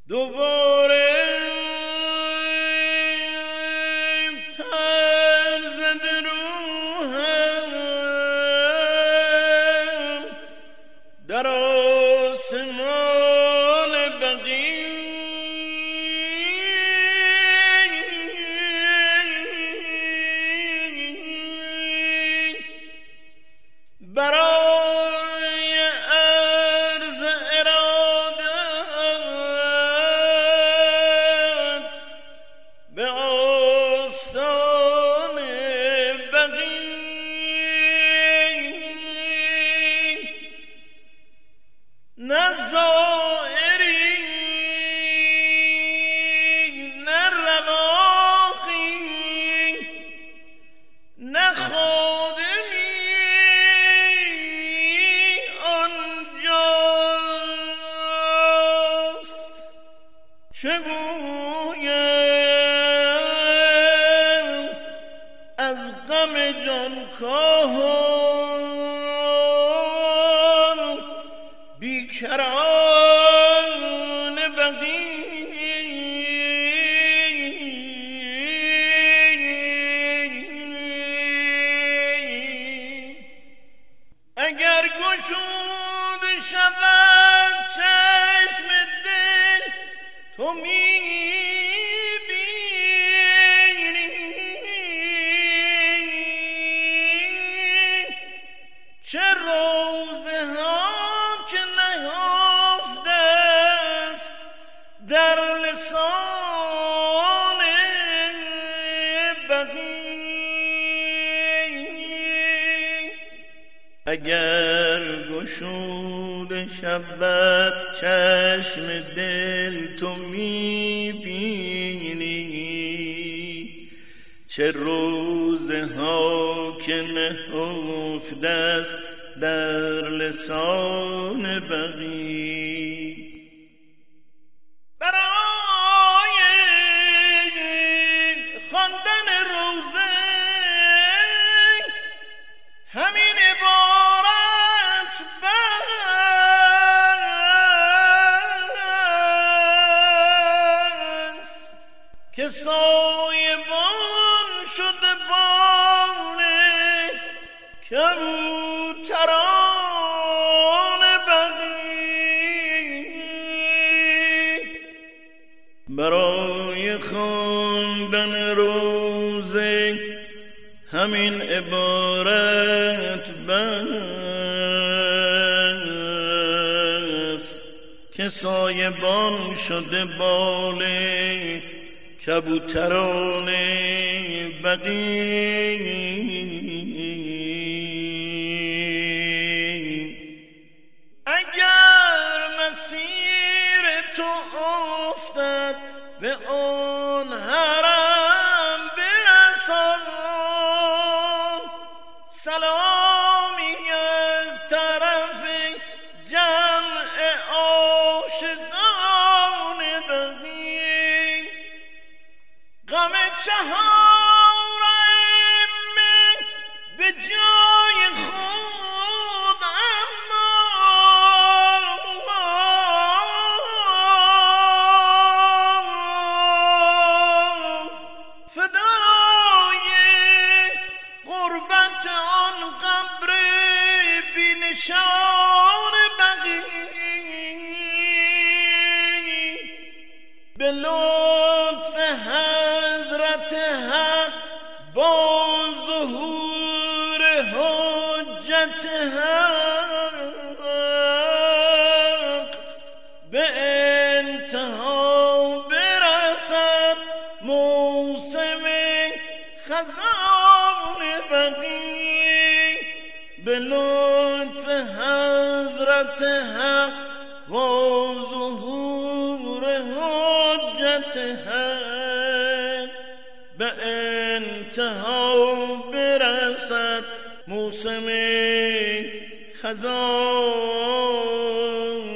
دوباره پر زده روحم در آسمان بقی برای عرض ارادت به آستان بقی نه زائری نه رواقی نه خادمی آنجاست. چه گویم از غم جانکاه بیکران بقی اگر گشود شود چشم دل تو میبینی چه روزه ها که نیافته است در لسان بقی. اگر گشود شود چشم دل تو میبینی چه روزه ها که نهفته است در لسان بقی. برای خواندن روزه همین عبارت بس که سایبان شده بال کبوتران بقی. برای خواندن روزه همین عبارت بس که سایبان شده بال کبوتران بقی. اگر مسیر تو افتد به آن حرم برسان سلامی از طرف جمع عاشقان بقی. غم چهار ائمه به جای خود اما فدای قربت آن قبر بینشان بقی. به لطف حضرت حق با ظهور حجت حق به انتها برسد موسم خزان بقی. به لطف حضرت حق با ظهور حجت حق به انتها برسد موسم خزان